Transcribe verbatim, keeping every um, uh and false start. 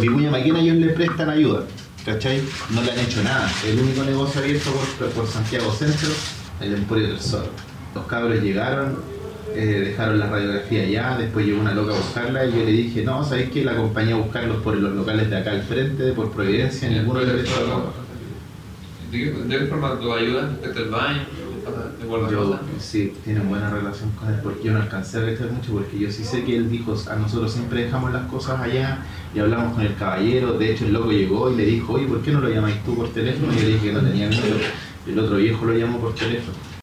Vicuña Maquena ellos le prestan ayuda, ¿cachai? No le han hecho nada. El único negocio abierto por, por Santiago Centro, el Emporio del Zorro. Los cabros llegaron, eh, dejaron la radiografía allá, después llegó una loca a buscarla y yo le dije, no, ¿sabéis que la acompañé a buscarlos por los locales de acá al frente, por Providencia, ninguno le prestó ayuda? ¿De qué, ¿De qué forma tú ayudas respecto al baño? Yo sí, tienen buena relación con él porque yo no alcancé a ver mucho porque yo sí sé que él dijo, a nosotros siempre dejamos las cosas allá y hablamos con el caballero. De hecho el loco llegó y le dijo, oye, ¿por qué no lo llamáis tú por teléfono? Y yo le dije que no tenía número, el otro viejo lo llamó por teléfono.